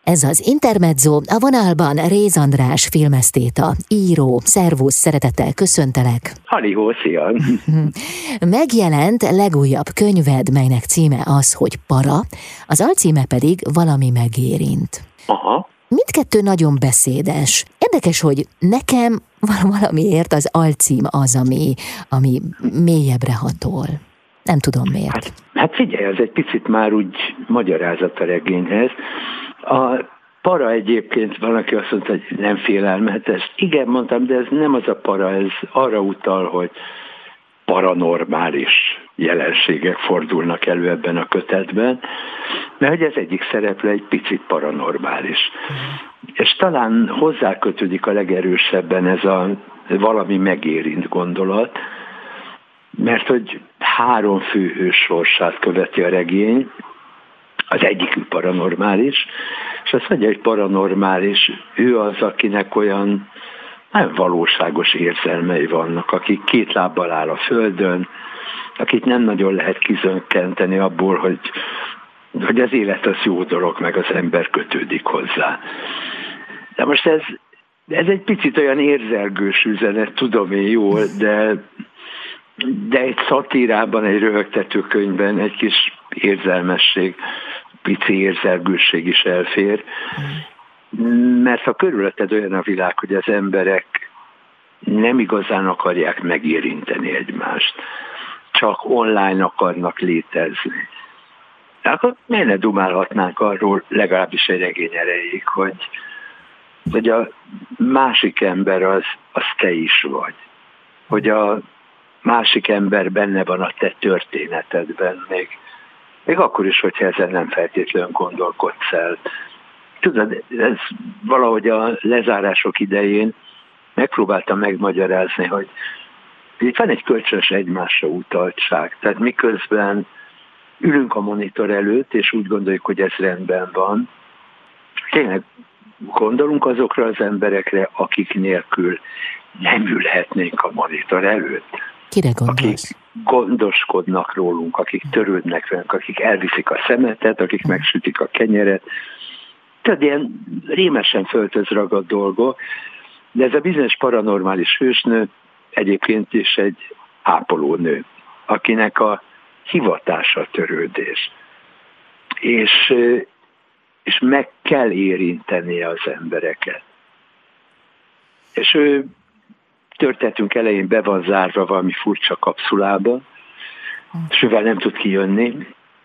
Ez az Intermezzo, a vonalban Réz András filmesztéta, író. Szervusz, szeretettel köszöntelek. Halihó, szia! Megjelent legújabb könyved, melynek címe az, hogy Para, az alcíme pedig Valami megérint. Aha. Mindkettő nagyon beszédes. Érdekes, hogy nekem valamiért az alcím az, ami mélyebbre hatol. Nem tudom miért. Hát figyelj, ez egy picit már úgy magyarázat a regényhez. A para egyébként van, aki azt mondta, hogy nem félelmetes. Igen, mondtam, de ez nem az a para, ez arra utal, hogy paranormális jelenségek fordulnak elő ebben a kötetben, mert hogy ez egyik szereplő egy picit paranormális. És talán hozzákötődik a legerősebben ez a valami megérint gondolat, mert hogy 3 főhős sorsát követi a regény, az egyikük paranormális, és azt mondja, hogy paranormális, ő az, akinek olyan nagyon valóságos érzelmei vannak, akik 2 lábbal áll a földön, akit nem nagyon lehet kizökkenteni abból, hogy az élet az jó dolog, meg az ember kötődik hozzá. De most ez egy picit olyan érzelgős üzenet, tudom én jól, de egy szatírában, egy röhögtető könyvben egy kis érzelmesség, pici érzelgőség is elfér, mert ha körülötted olyan a világ, hogy az emberek nem igazán akarják megérinteni egymást, csak online akarnak létezni, akkor miért ne dumálhatnánk arról legalábbis egy regény erejéig, hogy a másik ember az te is vagy, hogy a másik ember benne van a te történetedben, még akkor is, hogyha ezen nem feltétlenül gondolkodsz el. Tudod, ez valahogy a lezárások idején megpróbáltam megmagyarázni, hogy itt van egy kölcsönös egymásra utaltság. Tehát miközben ülünk a monitor előtt, és úgy gondoljuk, hogy ez rendben van, tényleg gondolunk azokra az emberekre, akik nélkül nem ülhetnénk a monitor előtt. Kire gondolsz? Akik gondoskodnak rólunk, akik törődnek velünk, akik elviszik a szemetet, akik megsütik a kenyeret. Tehát ilyen rémesen földhöz ragadt dolgok, de ez a bizonyos paranormális hősnő egyébként is egy ápolónő, akinek a hivatása törődés. És meg kell érintenie az embereket. És ő történetünk elején be van zárva valami furcsa kapszulába, és ővel nem tud kijönni,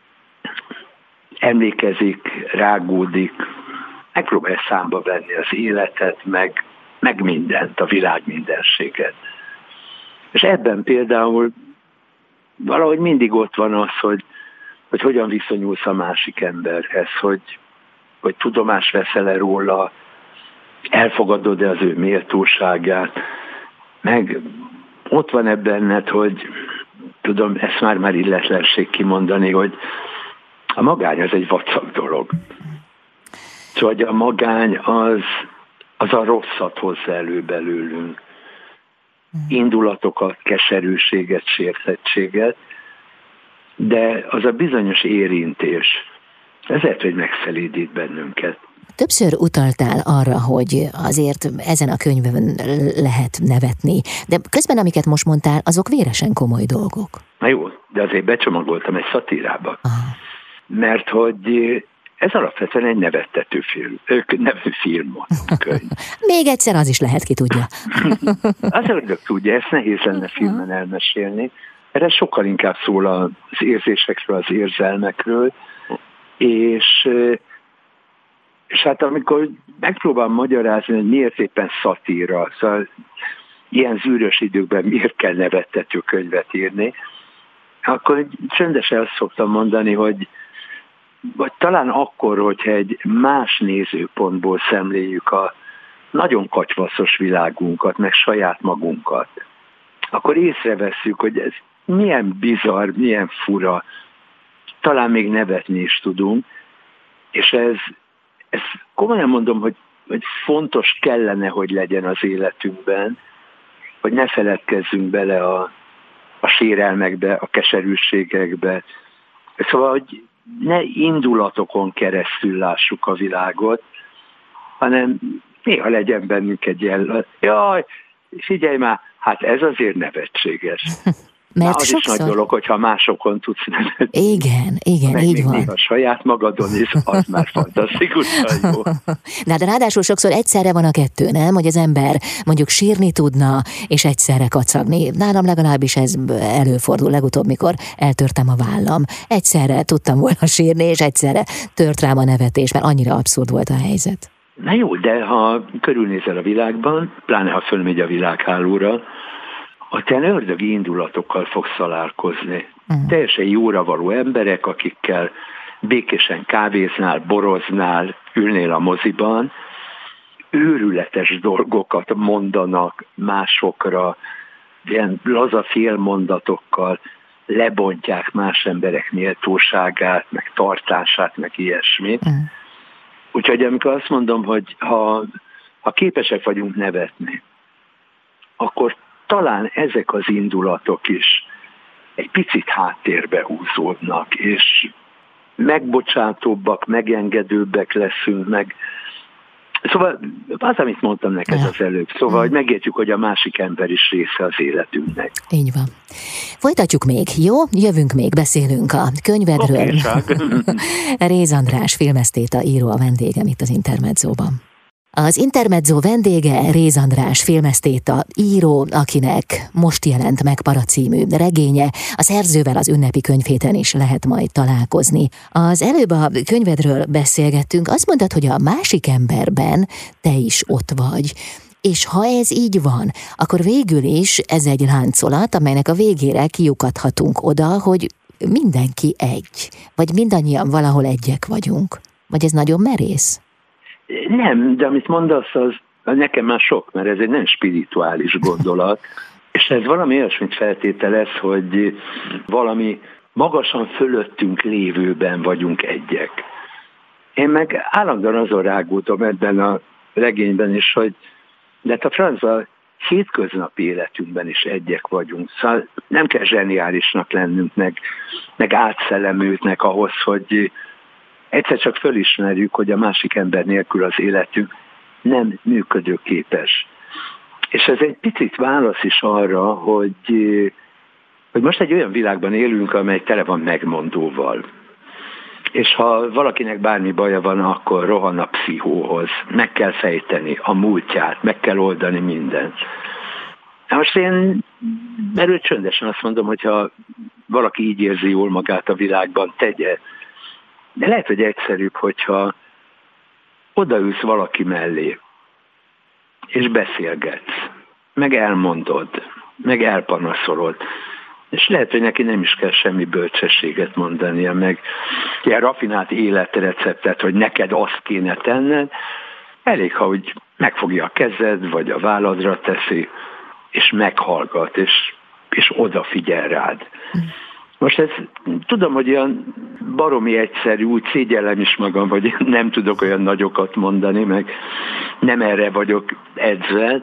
emlékezik, rágódik, megpróbálja számba venni az életet, meg mindent, a világ mindenséget. És ebben például valahogy mindig ott van az, hogy hogyan viszonyulsz a másik emberhez, hogy tudomást veszel-e róla, elfogadod-e az ő méltóságát, meg ott van benned, hogy tudom, ezt már illetlenség kimondani, hogy a magány az egy vacak dolog. Szóval a magány az a rosszat hozza elő belőlünk. Indulatokat, keserűséget, sértettséget, de az a bizonyos érintés, ezért, hogy megszelídít bennünket. Többször utaltál arra, hogy azért ezen a könyvön lehet nevetni, de közben, amiket most mondtál, azok véresen komoly dolgok. Na jó, de azért becsomagoltam egy szatírába. Aha. Mert hogy ez alapvetően egy nevettető film, könyv. Még egyszer az is lehet, ki tudja. Az ördög tudja, ezt nehéz lenne filmen elmesélni. Erre sokkal inkább szól az érzésekről, az érzelmekről, és hát amikor megpróbálom magyarázni, hogy miért éppen szatíra, szóval ilyen zűrös időkben miért kell nevettető könyvet írni, akkor csöndesen azt szoktam mondani, hogy vagy talán akkor, hogyha egy más nézőpontból szemléljük a nagyon katyvaszos világunkat, meg saját magunkat, akkor észrevesszük, hogy ez milyen bizarr, milyen fura, talán még nevetni is tudunk, és ez komolyan mondom, hogy fontos kellene, hogy legyen az életünkben, hogy ne feledkezzünk bele a sérelmekbe, a keserűségekbe. Szóval, hogy ne indulatokon keresztül lássuk a világot, hanem néha legyen bennünk egy ilyen, jaj, figyelj már, hát ez azért nevetséges. Mert az sokszor... is nagy dolog, hogyha másokon tudsz nevetni. Igen, így van. Néha saját magadon is, az már fantasztikusan jó. De ráadásul sokszor egyszerre van a kettő, nem? Hogy az ember mondjuk sírni tudna, és egyszerre kacagni. Nálam legalábbis ez előfordul legutóbb, mikor eltörtem a vállam. Egyszerre tudtam volna sírni, és egyszerre tört rám a nevetés, mert annyira abszurd volt a helyzet. Na jó, de ha körülnézel a világban, pláne ha fölmegy a világhálóra, a te ördögi indulatokkal fogsz találkozni. Teljesen jóra való emberek, akikkel békésen kávéznál, boroznál, ülnél a moziban, őrületes dolgokat mondanak másokra, ilyen laza félmondatokkal lebontják más emberek méltóságát, meg tartását, meg ilyesmit. Úgyhogy amikor azt mondom, hogy ha képesek vagyunk nevetni, akkor talán ezek az indulatok is egy picit háttérbe húzódnak, és megbocsátóbbak, megengedőbbek leszünk, meg... Szóval az, amit mondtam neked az előbb, szóval, hogy megértjük, hogy a másik ember is része az életünknek. Így van. Folytatjuk még, jó? Jövünk még, beszélünk a könyvedről. Réz András filmesztéta író a vendégem itt az Intermedzóban. Az Intermezzo vendége Réz András filmesztéta író, akinek most jelent meg Para című regénye, a szerzővel az ünnepi könyvhéten is lehet majd találkozni. Az előbb a könyvedről beszélgettünk, azt mondtad, hogy a másik emberben te is ott vagy. És ha ez így van, akkor végül is ez egy láncolat, amelynek a végére kiukadhatunk oda, hogy mindenki egy, vagy mindannyian valahol egyek vagyunk. Vagy ez nagyon merész? Nem, de amit mondasz, az nekem már sok, mert ez egy nem spirituális gondolat, és ez valami olyasmit feltételez, hogy valami magasan fölöttünk lévőben vagyunk egyek. Én meg állandóan azon rágultam ebben a regényben is, hogy de hát a francba hétköznapi életünkben is egyek vagyunk. Szóval nem kell zseniálisnak lennünk, meg átszellemültnek ahhoz, hogy egyszer csak fölismerjük, hogy a másik ember nélkül az életünk nem működőképes. És ez egy picit válasz is arra, hogy most egy olyan világban élünk, amely tele van megmondóval. És ha valakinek bármi baja van, akkor rohan a pszichóhoz. Meg kell fejteni a múltját, meg kell oldani mindent. Most én erről csöndesen azt mondom, hogyha valaki így érzi jól magát a világban, tegye. De lehet, hogy egyszerűbb, hogyha odaülsz valaki mellé, és beszélgetsz, meg elmondod, meg elpanaszolod, és lehet, hogy neki nem is kell semmi bölcsességet mondania, meg ilyen rafinált életreceptet, hogy neked azt kéne tenned, elég, ha úgy megfogja a kezed, vagy a válladra teszi, és meghallgat, és odafigyel rád. Most ez, tudom, hogy olyan baromi egyszerű, úgy szégyellem is magam, hogy nem tudok olyan nagyokat mondani, meg nem erre vagyok edzve,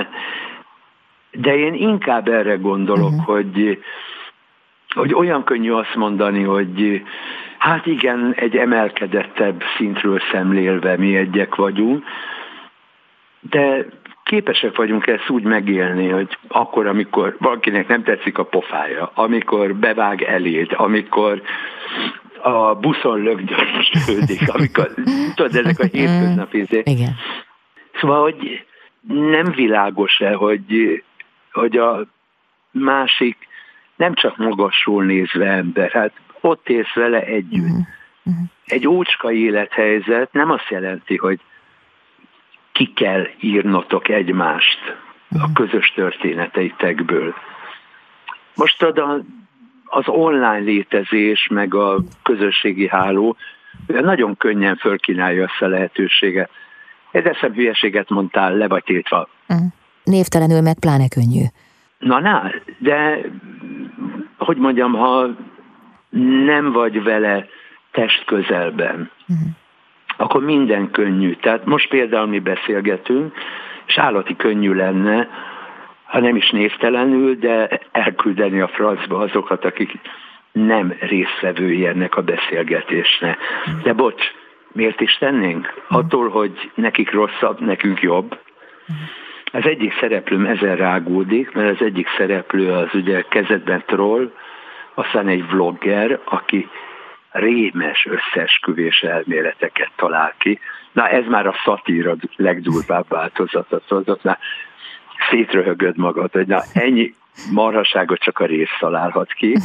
de én inkább erre gondolok, hogy olyan könnyű azt mondani, hogy hát igen, egy emelkedettebb szintről szemlélve mi egyek vagyunk, de képesek vagyunk ezt úgy megélni, hogy akkor, amikor valakinek nem tetszik a pofája, amikor bevág eléd, amikor a buszon lögdösödik, amikor, tudod, ezek a hétköznapi izék. Igen. Szóval, hogy nem világos-e, hogy a másik nem csak magasról nézve ember, hát ott élsz vele együtt. Egy ócska élethelyzet nem azt jelenti, hogy ki kell írnotok egymást a közös történeteitekből. Most az online létezés, meg a közösségi háló nagyon könnyen fölkínálja ezt a lehetőséget. Ezzel hülyeséget mondtál, le vagy tiltva. Névtelenül meg pláne könnyű. Na, de hogy mondjam, ha nem vagy vele testközelben, akkor minden könnyű. Tehát most például mi beszélgetünk, és állati könnyű lenne, ha nem is névtelenül, de elküldeni a francba azokat, akik nem résztvevői ennek a beszélgetésnek. De bocs, miért is tennénk? Attól, hogy nekik rosszabb, nekünk jobb. Az egyik szereplőm ezen rágódik, mert az egyik szereplő az ugye kezdetben troll, aztán egy vlogger, aki rémes összeesküvés elméleteket talál ki. Na ez már a szatíra legdurvább változata, tudod, már szétröhögöd magad, hogy na ennyi marhaságot csak a rész találhat ki.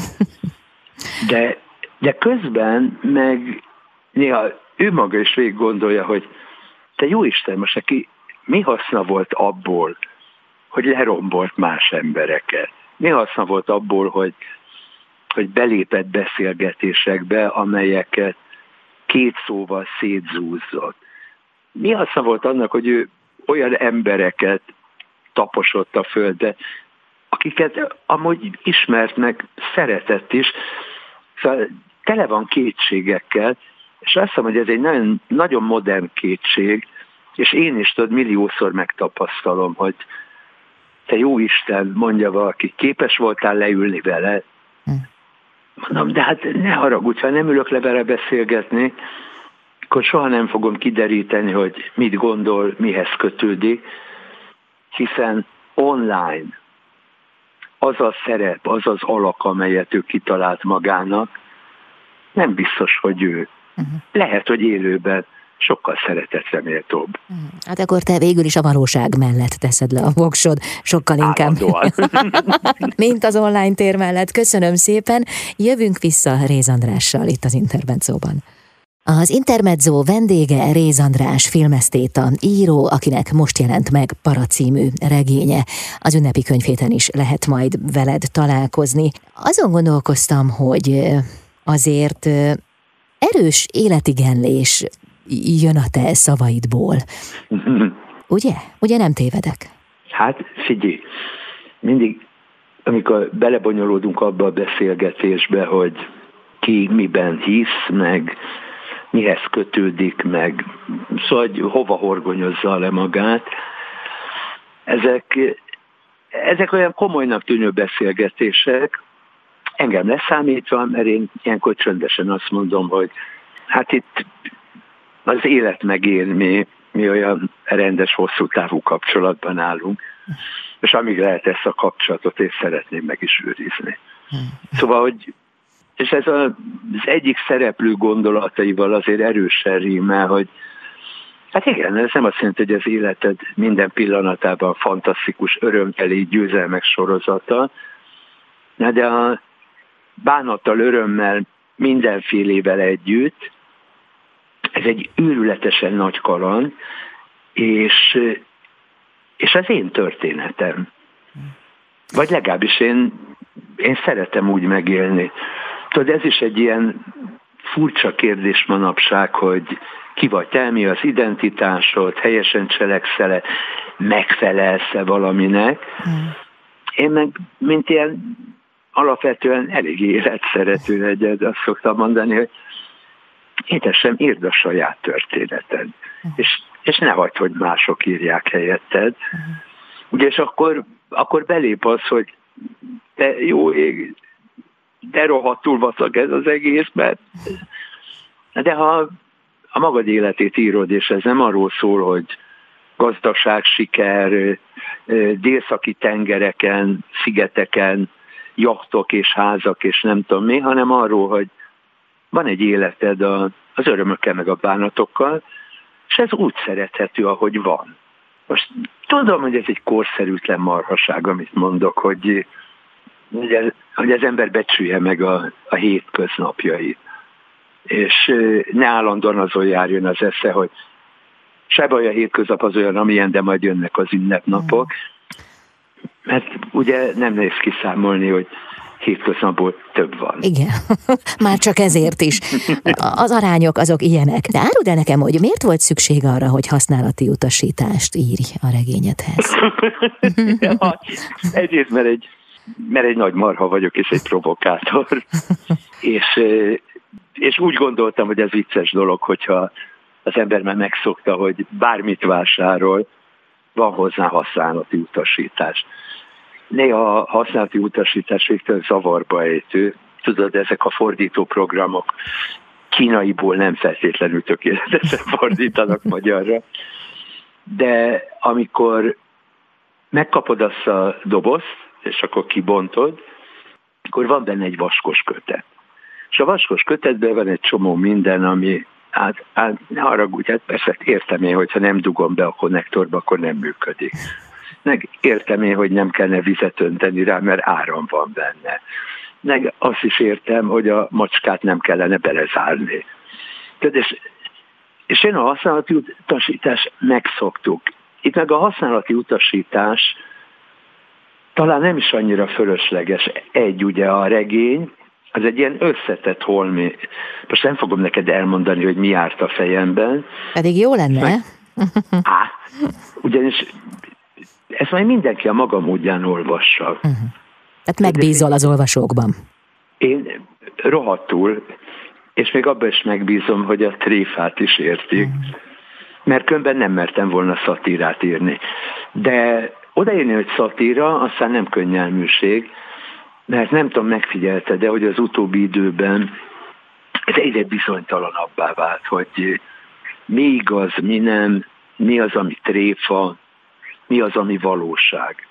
De közben meg néha ő maga is végig gondolja, hogy te jóisten, most neki mi haszna volt abból, hogy lerombolt más embereket? Mi haszna volt abból, hogy belépett beszélgetésekbe, amelyeket két szóval szétzúzott? Mi haszna volt annak, hogy ő olyan embereket taposott a földre, akiket amúgy ismert meg, szeretett is, szóval tele van kétségekkel, és azt hiszem, hogy ez egy nagyon, nagyon modern kétség, és én is tudod, milliószor megtapasztalom, hogy te jó Isten, mondja valaki, képes voltál leülni vele? Mondom, de hát ne haragudj, ha nem ülök le vele beszélgetni, akkor soha nem fogom kideríteni, hogy mit gondol, mihez kötődik, hiszen online az a szerep, az az alak, amelyet ő kitalált magának, nem biztos, hogy ő. Lehet, hogy élőben sokkal szeretetre méltóbb. Hát akkor te végül is a valóság mellett teszed le a voksod, sokkal inkább, mint az online tér mellett. Köszönöm szépen, jövünk vissza Réz Andrással itt az Intermedzóban. Az Intermedzó vendége Réz András filmesztéta, író, akinek most jelent meg Para című regénye. Az ünnepi könyvhéten is lehet majd veled találkozni. Azon gondolkoztam, hogy azért erős életigenlés jön a te szavaidból. Ugye? Ugye nem tévedek? Hát figyelj, mindig, amikor belebonyolódunk abba a beszélgetésbe, hogy ki miben hisz, meg mihez kötődik, meg szóval, hogy hova horgonyozza le magát, ezek olyan komolynak tűnő beszélgetések, engem leszámítva, mert én ilyenkor csöndesen azt mondom, hogy hát itt az élet megél, mi olyan rendes, hosszú távú kapcsolatban állunk, és amíg lehet ezt a kapcsolatot, én szeretném meg is őrizni. Szóval, hogy és ez az egyik szereplő gondolataival azért erősen rímel, hogy hát igen, ez nem azt jelenti, hogy az életed minden pillanatában fantasztikus, örömteli győzelmek sorozata, de a bánattal, örömmel, mindenfélével együtt ez egy őrületesen nagy kaland, és az én történetem. Vagy legalábbis én szeretem úgy megélni. Tudod, ez is egy ilyen furcsa kérdés manapság, hogy ki vagy te, mi az identitásod, helyesen cselekszel-e, megfelelsz-e valaminek. Én meg, mint ilyen alapvetően elég életszerető egyed, azt szoktam mondani, hogy édesem, írd a saját történeted, és ne hagyd, hogy mások írják helyetted. Ugye, és akkor belép az, hogy te jó ég, de rohadtul vacak ez az egész, mert de ha a magad életét írod, és ez nem arról szól, hogy gazdagság, siker, délszaki tengereken, szigeteken, jachtok és házak, és nem tudom mi, hanem arról, hogy van egy életed az örömökkel, meg a bánatokkal, és ez úgy szerethető, ahogy van. Most tudom, hogy ez egy korszerűtlen marhaság, amit mondok, hogy az ember becsülje meg a hétköznapjait. És ne állandóan azon járjon az esze, hogy se baj, a hétköznap az olyan, amilyen, de majd jönnek az ünnepnapok. Mert ugye nem nehéz kiszámolni, hogy hétköznapból több van. Igen, már csak ezért is. Az arányok azok ilyenek. De áruld el nekem, hogy miért volt szükség arra, hogy használati utasítást írj a regényedhez? Ja, egyrészt, mert egy nagy marha vagyok, és egy provokátor. és úgy gondoltam, hogy ez vicces dolog, hogyha az ember már megszokta, hogy bármit vásárol, van hozzá használati utasítás. Néha a használati utasítás végtelen zavarba ejtő, tudod, ezek a fordító programok kínaiból nem feltétlenül tökéletesen fordítanak magyarra, de amikor megkapod azt a dobozt, és akkor kibontod, akkor van benne egy vaskos kötet. És a vaskos kötetben van egy csomó minden, ami, hát ne haragudj, hát persze értem én, hogyha nem dugom be a konnektorba, akkor nem működik. Meg értem én, hogy nem kellene vizet önteni rá, mert áram van benne. Meg azt is értem, hogy a macskát nem kellene belezárni. És én a használati utasítást megszoktuk. Itt meg a használati utasítás talán nem is annyira fölösleges. ugye a regény, az egy ilyen összetett holmi. Most nem fogom neked elmondani, hogy mi járt a fejemben. Pedig jó lenne. Ugyanis ezt majd mindenki a maga módján olvassa. Tehát megbízol az olvasókban. Én rohadtul, és még abban is megbízom, hogy a tréfát is értik. Mert különben nem mertem volna szatírát írni. De odaírni, hogy szatíra, aztán nem könnyelműség, mert nem tudom, megfigyelte, de hogy az utóbbi időben ez egyre bizonytalanabbá vált, hogy mi igaz, mi nem, mi az, ami tréfa, mi az, ami valóság.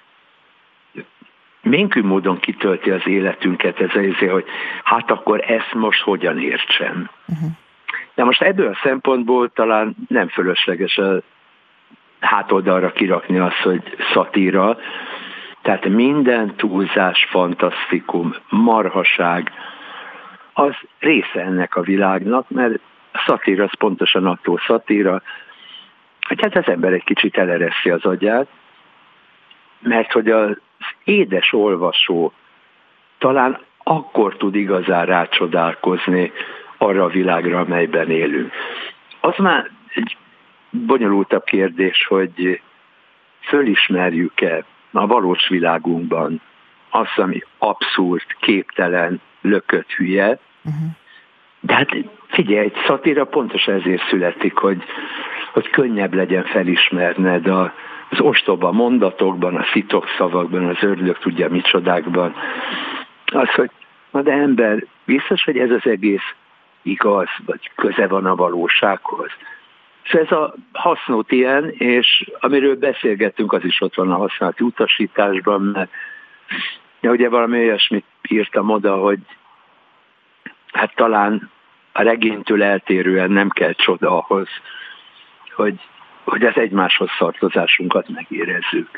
Minkű módon kitölti az életünket ez azért, hogy hát akkor ezt most hogyan értsem. De most ebből a szempontból talán nem fölösleges a hátoldalra kirakni azt, hogy szatíra. Tehát minden túlzás, fantasztikum, marhaság, az része ennek a világnak, mert a szatíra az pontosan attól szatíra, hogy hát az ember egy kicsit elereszi az agyát, mert hogy az édes olvasó talán akkor tud igazán rácsodálkozni arra a világra, amelyben élünk. Az már egy bonyolultabb kérdés, hogy fölismerjük-e a valós világunkban azt, ami abszurd, képtelen, lökött hülye. De hát figyelj, egy szatíra pontosan ezért születik, hogy könnyebb legyen felismerned az ostoba mondatokban, a szitokszavakban, az ördög tudja micsodákban. Az, hogy de ember, biztos, hogy ez az egész igaz, vagy köze van a valósághoz. És ez a hasznot ilyen, és amiről beszélgettünk, az is ott van a használati utasításban, mert ugye valami olyasmit írtam oda, hogy hát talán a regénytől eltérően nem kell csoda ahhoz, hogy az egymáshoz tartozásunkat megérezzük.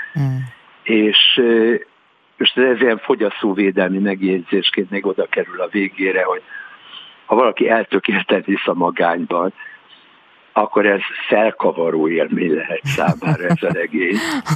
És most ez ilyen fogyasztóvédelmi megjegyzésként még oda kerül a végére, hogy ha valaki eltökélten hisz a magányban, akkor ez felkavaró élmény lehet számára ez a regény.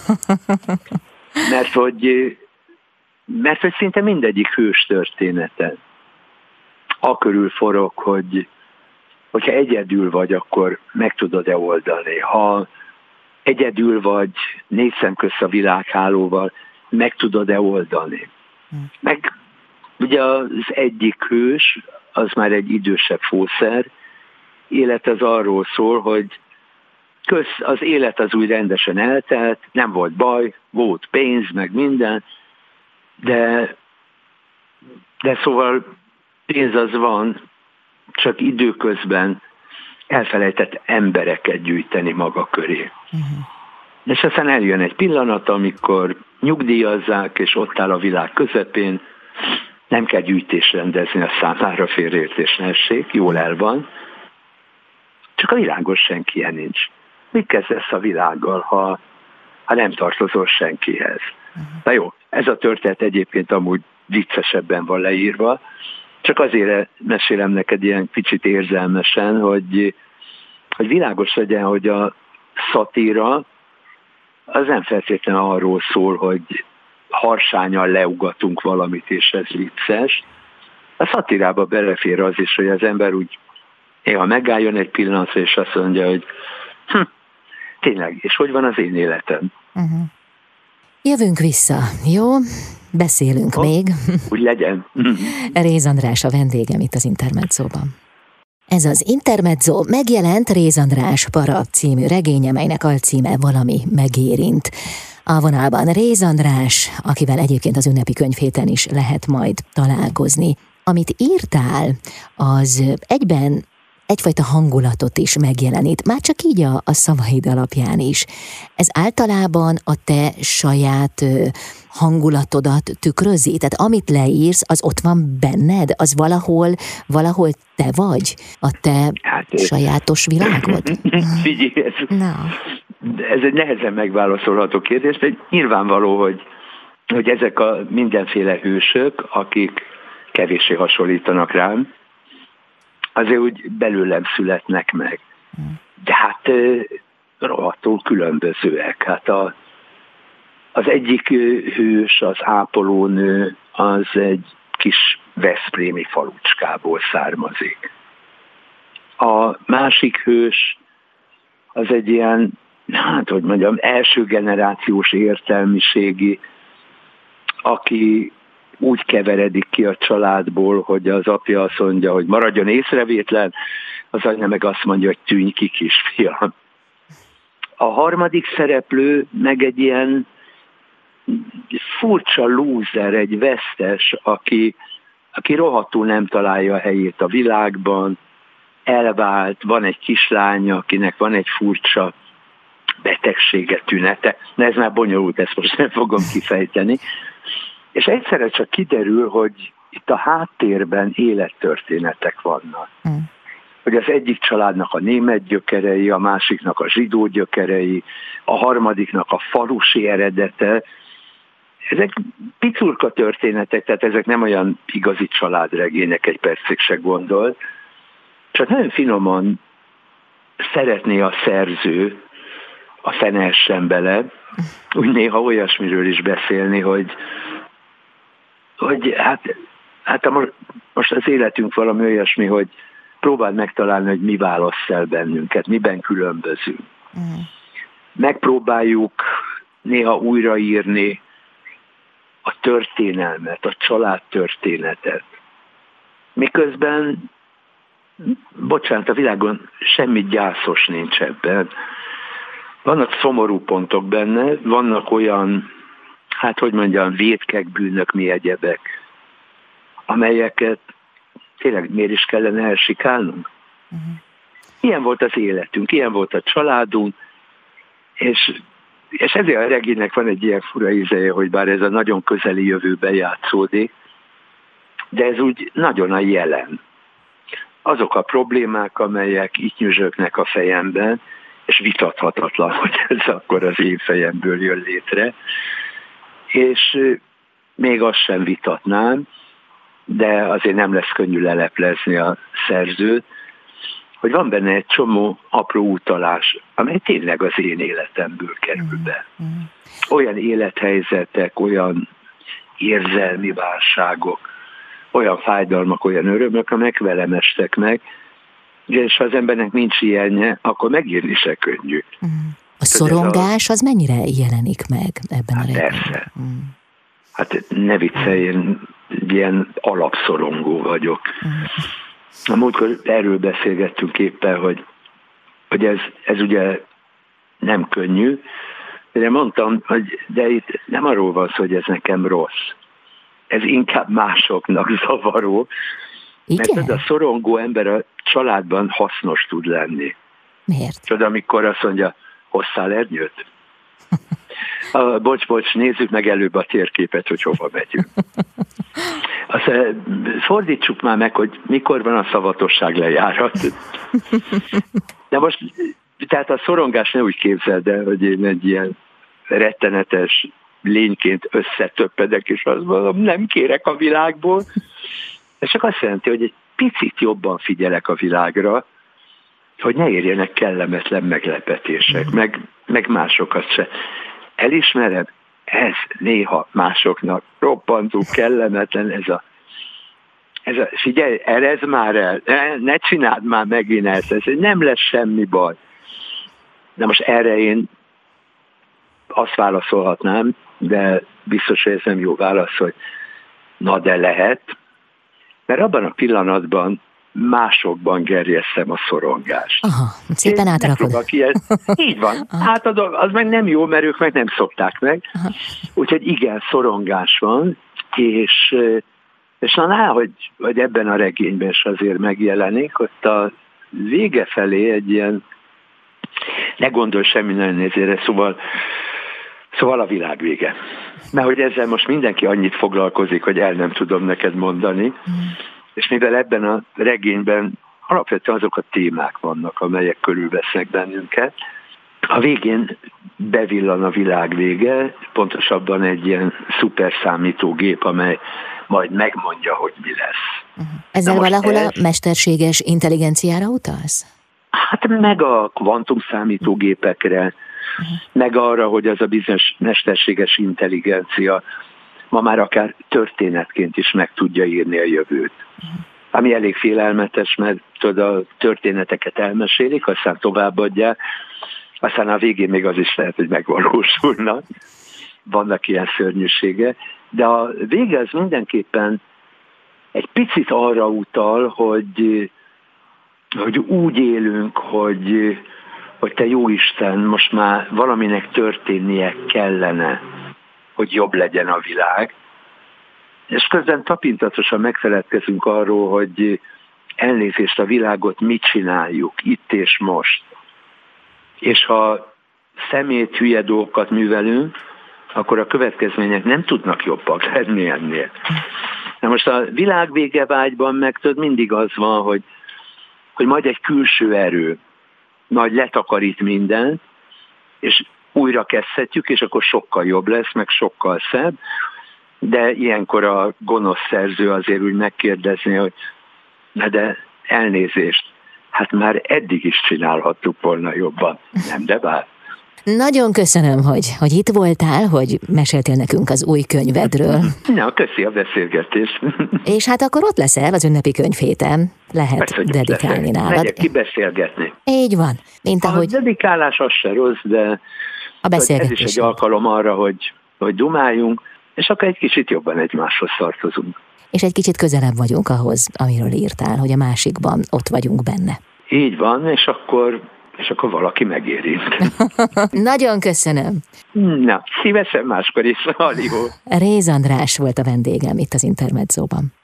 Mert hogy szinte mindegyik hős története akörül forog, hogyha egyedül vagy, akkor meg tudod-e oldani. Ha egyedül vagy, négy szem közt a világhálóval, meg tudod-e oldani. Meg ugye az egyik hős, az már egy idősebb fószer, élet az arról szól, hogy az élet az úgy rendesen eltelt, nem volt baj, volt pénz, meg minden, de szóval pénz az van, csak időközben elfelejtett embereket gyűjteni maga köré. És aztán eljön egy pillanat, amikor nyugdíjazzák, és ott áll a világ közepén, nem kell gyűjtés rendezni a számára, félreértés ne essék, jól el van, csak a világon senkien nincs. Mit kezdesz a világgal, ha nem tartozol senkihez? Na jó, ez a történet egyébként amúgy viccesebben van leírva, csak azért mesélem neked ilyen kicsit érzelmesen, hogy világos legyen, hogy a szatíra az nem feltétlenül arról szól, hogy harsányan leugatunk valamit, és ez vicces. A szatírába belefér az is, hogy az ember úgy néha megálljon egy pillanatra, és azt mondja, hogy tényleg, és hogy van az én életem? Jövünk vissza, jó? Beszélünk még. Úgy legyen. Réz András a vendégem itt az Intermedzóban. Ez az Intermedzó megjelent Réz András Para című regénye, melynek alcíme Valami megérint. A vonalban Réz András, akivel egyébként az ünnepi könyvhéten is lehet majd találkozni. Amit írtál, az egyben egyfajta hangulatot is megjelenít, már csak így a szavaid alapján is. Ez általában a te saját hangulatodat tükrözi? Tehát amit leírsz, az ott van benned? Az valahol te vagy? A te sajátos világod? Figyelj, ez egy nehezen megválaszolható kérdés, de nyilvánvaló, hogy ezek a mindenféle hősök, akik kevéssé hasonlítanak rám, azért úgy belőlem születnek meg. De hát rohadtul különbözőek. Hát az egyik hős, az ápolónő, az egy kis veszprémi falucskából származik. A másik hős, az egy ilyen, első generációs értelmiségi, aki úgy keveredik ki a családból, hogy az apja azt mondja, hogy maradjon észrevétlen, az anya meg azt mondja, hogy tűnj ki, kisfiam. A harmadik szereplő meg egy ilyen furcsa lúzer, egy vesztes, aki rohadtul nem találja a helyét a világban, elvált, van egy kislánya, akinek van egy furcsa betegsége, tünete. Na ez már bonyolult, ezt most nem fogom kifejteni. És egyszerre csak kiderül, hogy itt a háttérben élettörténetek vannak. Hogy az egyik családnak a német gyökerei, a másiknak a zsidó gyökerei, a harmadiknak a falusi eredete. Ezek piculka történetek, tehát ezek nem olyan igazi családregények, egy percig se gondol. Csak nagyon finoman szeretné a szerző, a fene essen bele, úgy néha olyasmiről is beszélni, hogy most az életünk valami olyasmi, hogy próbáld megtalálni, hogy mi választ el bennünket, miben különbözünk. Megpróbáljuk néha újraírni a történelmet, a családtörténetet. Miközben, bocsánat, a világon semmi gyászos nincs ebben. Vannak szomorú pontok benne, vannak olyan, vétkek, bűnök, mi egyebek, amelyeket tényleg miért is kellene elsikálnunk? Ilyen volt az életünk, ilyen volt a családunk, és ezért a regénynek van egy ilyen fura ízeje, hogy bár ez a nagyon közeli jövőben játszódik, de ez úgy nagyon a jelen. Azok a problémák, amelyek itt nyüzsögnek a fejemben, és vitathatatlan, hogy ez akkor az én fejemből jön létre, és még azt sem vitatnám, de azért nem lesz könnyű leleplezni a szerzőt, hogy van benne egy csomó apró utalás, amely tényleg az én életemből kerül be. Olyan élethelyzetek, olyan érzelmi válságok, olyan fájdalmak, olyan örömök, amelyek velem estek meg, és ha az embernek nincs ilyenje, akkor megírni se könnyű. A szorongás az mennyire jelenik meg ebben a regényben? Persze. Hát ne viccelj, én ilyen alapszorongó vagyok. A múltkor erről beszélgettünk éppen, hogy ez ugye nem könnyű, de mondtam, hogy de itt nem arról van szó, hogy ez nekem rossz. Ez inkább másoknak zavaró, igen? Mert ez a szorongó ember a családban hasznos tud lenni. Miért? Tudod, amikor azt mondja, hosszál ernyőt? Bocs, nézzük meg előbb a térképet, hogy hova megyünk. Azt fordítsuk már meg, hogy mikor van a szavatosság lejárat. De most, tehát a szorongás ne úgy képzeld el, hogy én egy ilyen rettenetes lényként összetöppedek, és azt mondom, nem kérek a világból. Ez csak azt jelenti, hogy egy picit jobban figyelek a világra, hogy ne érjenek kellemetlen meglepetések, meg másokat se. Elismered? Ez néha másoknak roppantú kellemetlen, ez a figyelj, erezd már el, ne csináld már megint ezt, nem lesz semmi baj. De most erre én azt válaszolhatnám, de biztos, hogy ez nem jó válasz, hogy na de lehet, mert abban a pillanatban másokban gerjesszem a szorongást. Aha, szépen átrakod. Így van. Átadom, az meg nem jó, mert ők meg nem szokták meg. Aha. Úgyhogy igen, szorongás van, és És hogy ebben a regényben is azért megjelenik, ott a vége felé egy ilyen, ne gondolj semmi nagyon nézére, szóval a világ vége. Mert hogy ezzel most mindenki annyit foglalkozik, hogy el nem tudom neked mondani, és mivel ebben a regényben alapvetően azok a témák vannak, amelyek körülvesznek bennünket, a végén bevillan a világ vége, pontosabban egy ilyen szuperszámítógép, amely majd megmondja, hogy mi lesz. Ezzel valahol a mesterséges intelligenciára utalsz? Hát meg a kvantumszámítógépekre, meg arra, hogy az a bizonyos mesterséges intelligencia ma már akár történetként is meg tudja írni a jövőt. Ami elég félelmetes, mert a történeteket elmesélik, aztán továbbadják, aztán a végén még az is lehet, hogy megvalósulnak. Vannak ilyen szörnyűsége. De a vége az mindenképpen egy picit arra utal, hogy úgy élünk, hogy te jóisten, most már valaminek történnie kellene, hogy jobb legyen a világ. És közben tapintatosan megfeledkezünk arról, hogy elnézést, a világot mit csináljuk itt és most. És ha szemét, hülye dolgokat művelünk, akkor a következmények nem tudnak jobbak lenni ennél. Na most a világvége vágyban meg mindig az van, hogy majd egy külső erő majd letakarít mindent, és újra kezdhetjük, és akkor sokkal jobb lesz, meg sokkal szebb, de ilyenkor a gonosz szerző azért úgy megkérdezni, hogy de elnézést, hát már eddig is csinálhattuk volna jobban, nem de bár. Nagyon köszönöm, hogy itt voltál, hogy meséltél nekünk az új könyvedről. Na, köszi a beszélgetést. És hát akkor ott leszel az ünnepi könyvhéten. Lehet persze, dedikálni nálad. Megyek ki beszélgetni. Így van. Mint ahogy... A dedikálás az se rossz, de a beszélgetés ez is egy alkalom arra, hogy dumáljunk, és akkor egy kicsit jobban egymáshoz tartozunk. És egy kicsit közelebb vagyunk ahhoz, amiről írtál, hogy a másikban ott vagyunk benne. Így van, és akkor valaki megérint. Nagyon köszönöm. Na, szívesen máskor is. Halihó. Réz András volt a vendégem itt az Intermedzóban.